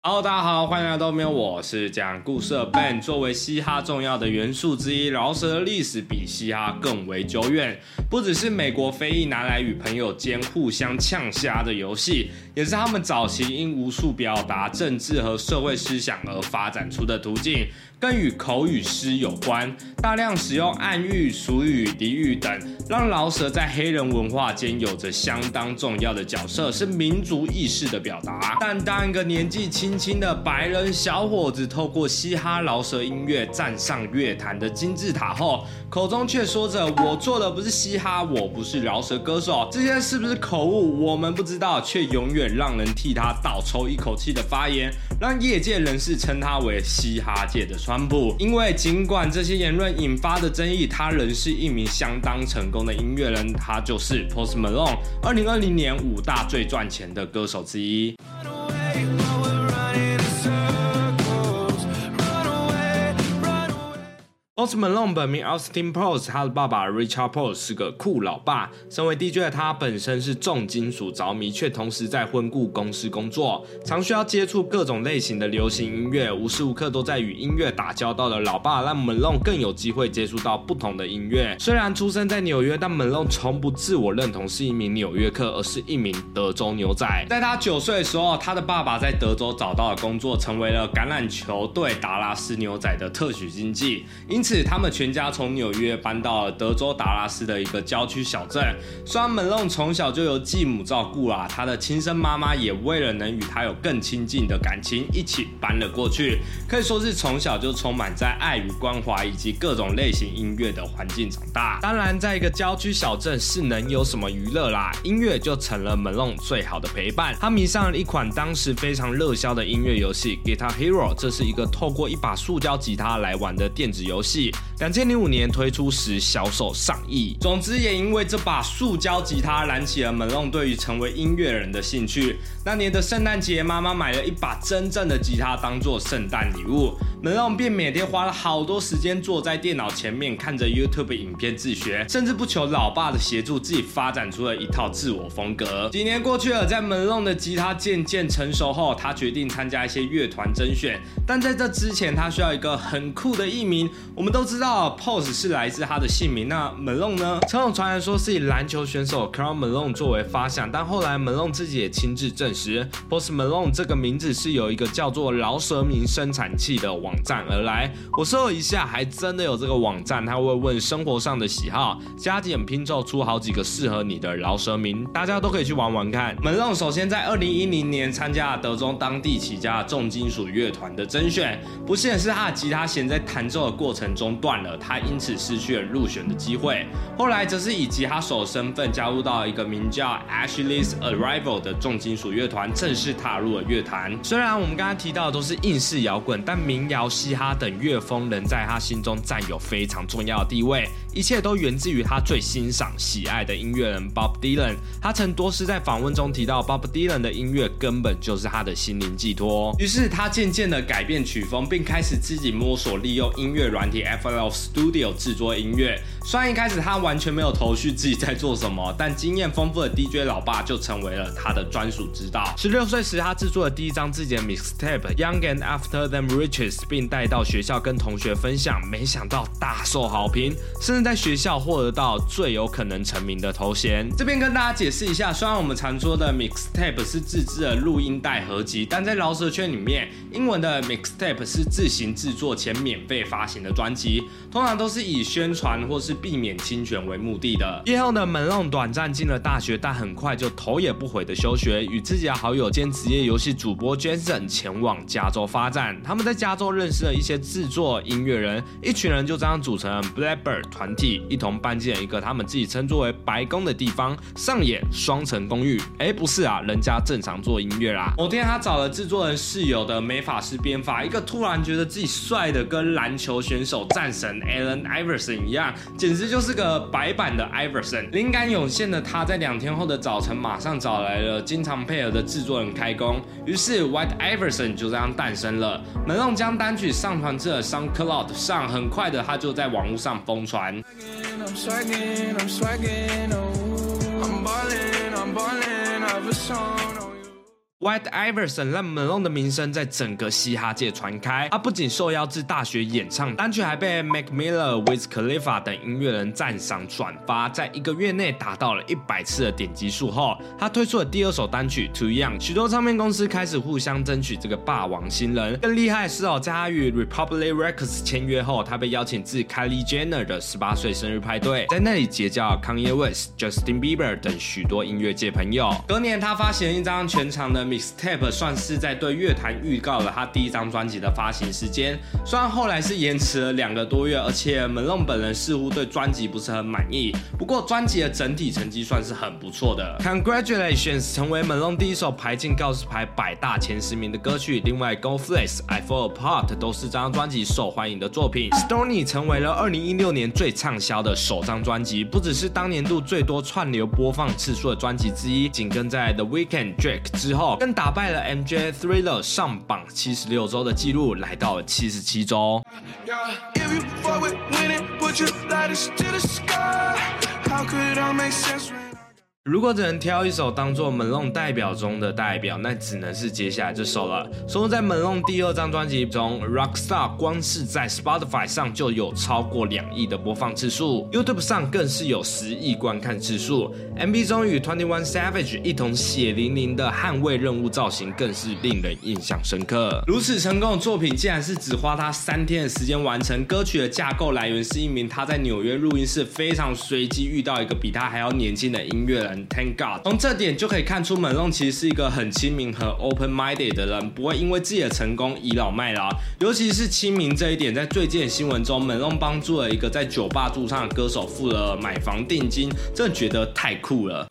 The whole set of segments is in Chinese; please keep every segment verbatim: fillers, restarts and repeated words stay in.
Hello， 大家好，欢迎来到没有，我是讲故事的 Ben。作为嘻哈重要的元素之一，饶舌的历史比嘻哈更为久远，不只是美国非裔拿来与朋友间互相呛虾的游戏，也是他们早期因无数表达政治和社会思想而发展出的途径，更与口语诗有关，大量使用暗喻、俗语、俚语等，让饶舌在黑人文化间有着相当重要的角色，是民族意识的表达。但当一个年纪轻轻轻的白人小伙子透过嘻哈饶舌音乐站上乐坛的金字塔后，口中却说着我做的不是嘻哈，我不是饶舌歌手，这些是不是口误我们不知道，却永远让人替他倒抽一口气的发言，让业界人士称他为嘻哈界的川普。因为尽管这些言论引发的争议，他仍是一名相当成功的音乐人，他就是 Post Malone， 二零二零年五大最赚钱的歌手之一。Post Malone 本名 Austin Post， 他的爸爸 Richard Post 是个酷老爸。身为 D J 的他本身是重金属着迷，却同时在婚顾公司工作，常需要接触各种类型的流行音乐，无时无刻都在与音乐打交道的老爸，让 Malone 更有机会接触到不同的音乐。虽然出生在纽约，但 Malone 从不自我认同是一名纽约客，而是一名德州牛仔。在他九岁的时候，他的爸爸在德州找到了工作，成为了橄榄球队达拉斯牛仔的特许经纪，因此他们全家从纽约搬到了德州达拉斯的一个郊区小镇。虽然 Malone 从小就由继母照顾啦，他的亲生妈妈也为了能与他有更亲近的感情，一起搬了过去。可以说是从小就充满在爱与关怀以及各种类型音乐的环境长大。当然，在一个郊区小镇是能有什么娱乐啦？音乐就成了 Malone 最好的陪伴。他迷上了一款当时非常热销的音乐游戏 Guitar Hero， 这是一个透过一把塑胶吉他来玩的电子游戏。二零零五年推出时销售上亿。总之，也因为这把塑胶吉他燃起了 Malone 对于成为音乐人的兴趣。那年的圣诞节，妈妈买了一把真正的吉他当做圣诞礼物， Malone 便每天花了好多时间坐在电脑前面看着 YouTube 影片自学，甚至不求老爸的协助，自己发展出了一套自我风格。几年过去了，在 Malone 的吉他渐渐成熟后，他决定参加一些乐团甄选，但在这之前，他需要一个很酷的艺名。我们都知道 Post 是来自他的姓名，那 Malone 呢？曾有传言说是以篮球选手 Karl Malone 作为发想，但后来 Malone 自己也亲自证实 ，Post Malone 这个名字是由一个叫做饶舌名生产器的网站而来。我搜了一下，还真的有这个网站，他会问生活上的喜好，加减拼凑出好几个适合你的饶舌名，大家都可以去玩玩看。Malone 首先在二零一零年参加了德州当地起家的重金属乐团的甄选，不幸的是他的吉他弦在弹奏的过程中断了，他因此失去了入选的机会。后来则是以吉他手身份加入到一个名叫 Ashley's Arrival 的重金属乐团，正式踏入了乐坛。虽然我们刚才提到的都是硬式摇滚，但民谣、嘻哈等乐风仍在他心中占有非常重要的地位。一切都源自于他最欣赏、喜爱的音乐人 Bob Dylan。他曾多次在访问中提到 Bob Dylan 的音乐根本就是他的心灵寄托。于是他渐渐的改变曲风，并开始自己摸索利用音乐软体 F L Studio 制作音乐。虽然一开始他完全没有头绪自己在做什么，但经验丰富的 D J 老爸就成为了他的专属指导。十六岁时，他制作了第一张自己的 mixtape Young and After Them Riches， 并带到学校跟同学分享，没想到大受好评，甚至在学校获得到最有可能成名的头衔。这边跟大家解释一下，虽然我们常说的 mixtape 是自制的录音带合集，但在饶舌圈里面，英文的 mixtape 是自行制作且免费发行的专辑，通常都是以宣传或是避免侵权为目的的。毕业后的 Malone 短暂进了大学，但很快就头也不回的休学，与自己的好友兼职业游戏主播 Jason 前往加州发展。他们在加州认识了一些制作音乐人，一群人就这样组成了 Blackbird 团体，一同搬进了一个他们自己称作为白宫的地方，上演双层公寓。哎，不是啊，人家正常做音乐啦。某天他找了制作人室友的美发师编发，一个突然觉得自己帅的跟篮球选手战神 Allen Iverson 一样，简直就是个白版的 Iverson。灵感涌现的他在两天后的早晨马上找来了经常配合的制作人开工，于是 White Iverson 就这样诞生了。Malone 将单曲上传至了 SoundCloud 上，很快的他就在网络上疯传。I'm swaggin', I'm swaggin', oh, I'm ballin', I'm ballin', I've a song. White Iverson 让 Malone 的名声在整个嘻哈界传开，他不仅受邀至大学演唱，单曲还被 Mac Miller、Wiz Khalifa 等音乐人赞赏转发，在一个月内达到了一百次的点击数后，他推出了第二首单曲 Too Young， 许多唱片公司开始互相争取这个霸王新人。更厉害的是哦，在他与 Republic Records 签约后，他被邀请至 Kylie Jenner 的十八岁生日派对，在那里结交 Kanye West、Justin Bieber 等许多音乐界朋友。隔年，他发行了一张全长的 mixtape， 算是在对乐坛预告了他第一张专辑的发行时间。虽然后来是延迟了两个多月，而且 Malone 本人似乎对专辑不是很满意，不过专辑的整体成绩算是很不错的。Congratulations 成为 Malone 第一首排进告示牌百大前十名的歌曲。另外 Go Flex、I Fall Apart 都是这张专辑受欢迎的作品。Stoney 成为了二零一六年最畅销的首张专辑，不只是当年度最多串流播放次数的专辑之一，紧跟在 The Weeknd、Drake 之后，更打败了 M J、Thriller 上榜七十六周的纪录，来到了七十七周。如果只能挑一首当作 Malone 代表中的代表，那只能是接下来这首了。收录在 Malone 第二张专辑中 ，Rockstar 光是在 Spotify 上就有超过两亿的播放次数 ，YouTube 上更是有十亿观看次数。M V 中与二十一 Savage 一同血淋淋的捍卫任务造型，更是令人印象深刻。如此成功的作品，竟然是只花他三天的时间完成。歌曲的架构来源是一名他在纽约录音室非常随机遇到一个比他还要年轻的音乐人。Thank God， 从这点就可以看出 Malone 其实是一个很亲民和 open-minded 的人，不会因为自己的成功倚老卖老。尤其是亲民这一点，在最近的新闻中 ，Malone 帮助了一个在酒吧驻唱的歌手付了买房定金，真的觉得太酷了。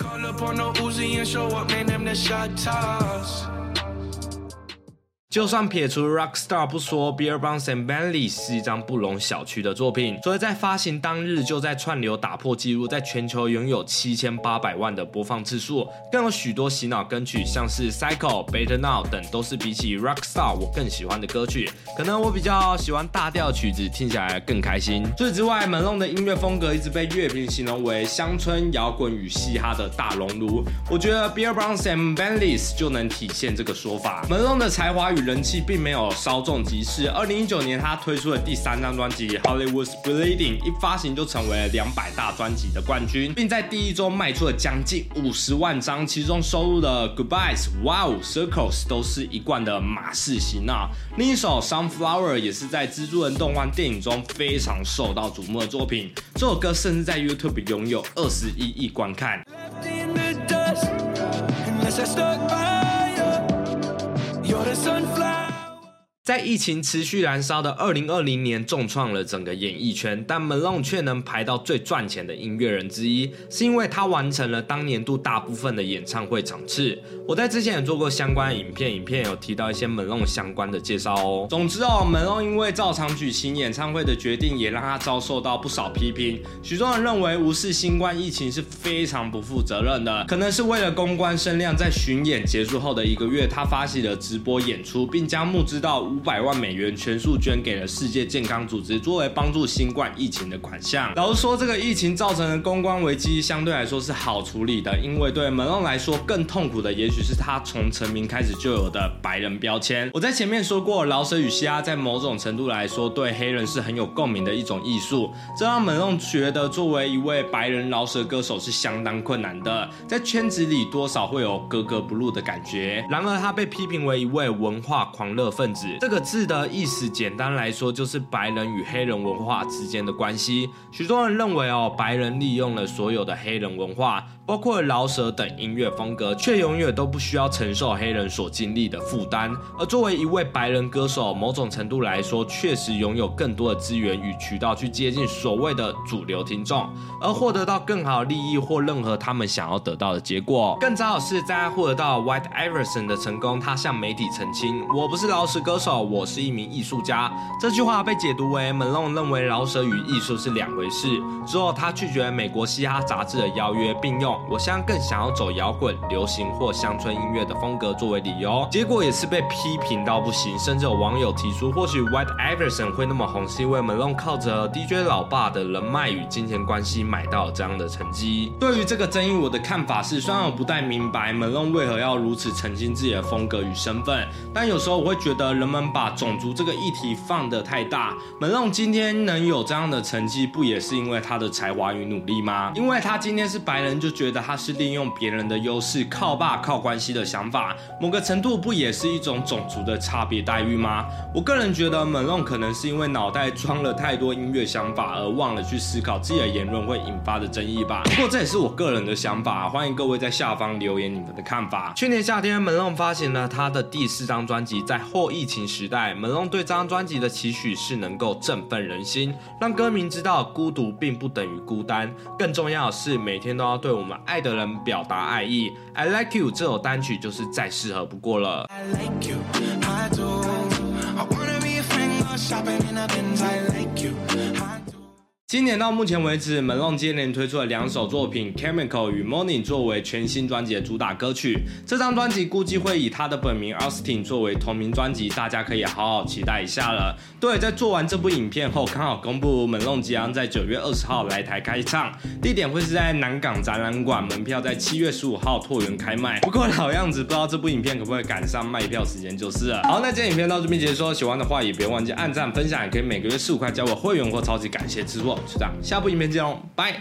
就算撇除 Rockstar 不说 ，Beer Bonds and Bentley 是一张不容小觑的作品，所以在发行当日就在串流打破纪录，在全球拥有七千八百万的播放次数，更有许多洗脑歌曲，像是 Psycho、Better Now 等，都是比起 Rockstar 我更喜欢的歌曲。可能我比较喜欢大调曲子，听起来更开心。除此之外 ，Malone 的音乐风格一直被乐评形容为乡村摇滚与嘻哈的大熔炉，我觉得 Beer Bonds and Bentley 就能体现这个说法。Malone 的才华与人气并没有稍纵即逝。二零一九年，他推出了第三张专辑《Hollywood's Bleeding》，一发行就成为了两百大专辑的冠军，并在第一周卖出了将近五十万张，其中收录的《Goodbyes》、《Wow》、《Circles》都是一贯的马式洗脑。另一首《Sunflower》也是在蜘蛛人动画电影中非常受到瞩目的作品，这首歌甚至在 YouTube 拥有二十一亿观看。在疫情持续燃烧的二零二零年，重创了整个演艺圈，但 Malone 却能排到最赚钱的音乐人之一，是因为他完成了当年度大部分的演唱会场次。我在之前也做过相关的影片，影片有提到一些 Malone 相关的介绍哦。总之哦 ，Malone 因为照常举行演唱会的决定，也让他遭受到不少批评。许多人认为无视新冠疫情是非常不负责任的，可能是为了公关声量，在巡演结束后的一个月，他发起了直播演出，并将募资到五百万美元全数捐给了世界健康组织，作为帮助新冠疫情的款项。老实说，这个疫情造成的公关危机相对来说是好处理的，因为对 Malone 来说更痛苦的，也许是他从成名开始就有的白人标签。我在前面说过，饶舌与嘻哈在某种程度来说，对黑人是很有共鸣的一种艺术，这让 Malone 觉得作为一位白人饶舌歌手是相当困难的，在圈子里多少会有格格不入的感觉。然而，他被批评为一位文化狂热分子，这个字的意思简单来说就是白人与黑人文化之间的关系。许多人认为哦，白人利用了所有的黑人文化，包括饶舌等音乐风格，却永远都不需要承受黑人所经历的负担。而作为一位白人歌手，某种程度来说，确实拥有更多的资源与渠道去接近所谓的主流听众，而获得到更好的利益或任何他们想要得到的结果。更糟的是，在他获得到 White Iverson 的成功，他向媒体澄清：“我不是饶舌歌手。” 手，我是一名艺术家。这句话被解读为 Malone 认为饶舌与艺术是两回事。之后他拒绝美国嘻哈杂志的邀约，并用我现在更想要走摇滚、流行或乡村音乐的风格作为理由，结果也是被批评到不行，甚至有网友提出，或许 White Iverson 会那么红是因为 Malone 靠着 D J 老爸的人脉与金钱关系买到这样的成绩。对于这个争议，我的看法是，虽然我不太明白 Malone 为何要如此澄清自己的风格与身份，但有时候我会觉得人们把种族这个议题放得太大。Malone 今天能有这样的成绩，不也是因为他的才华与努力吗？因为他今天是白人，就觉得他是利用别人的优势，靠爸靠关系的想法，某个程度不也是一种种族的差别待遇吗？我个人觉得 Malone 可能是因为脑袋装了太多音乐想法，而忘了去思考自己的言论会引发的争议吧。不过这也是我个人的想法，欢迎各位在下方留言你们的看法。去年夏天 Malone 发行了他的第四张专辑，在后疫情时代 Malone 对这张专辑的期许是能够振奋人心，让歌迷知道孤独并不等于孤单，更重要的是每天都要对我们爱的人表达爱意。 I Like You 这首单曲就是再适合不过了。 I like you, I do. I wanna be a friend, go shopping in a Benz. I like you, I do. 今年到目前为止 Malone 接连推出了两首作品 Chemical 与 Morning 作为全新专辑的主打歌曲，这张专辑估计会以他的本名 Austin 作为同名专辑，大家可以好好期待一下了。对，在做完这部影片后，刚好公布 Malone 即将在九月二十号来台开唱，地点会是在南港展览馆，门票在七月十五号拓元开卖。不过老样子，不知道这部影片可不可以赶上卖票时间就是了。好，那今天影片到这边结束，喜欢的话也别忘记按赞分享，也可以每个月十五块加我会员或超级感谢制作。就这样，下部影片见喽，拜。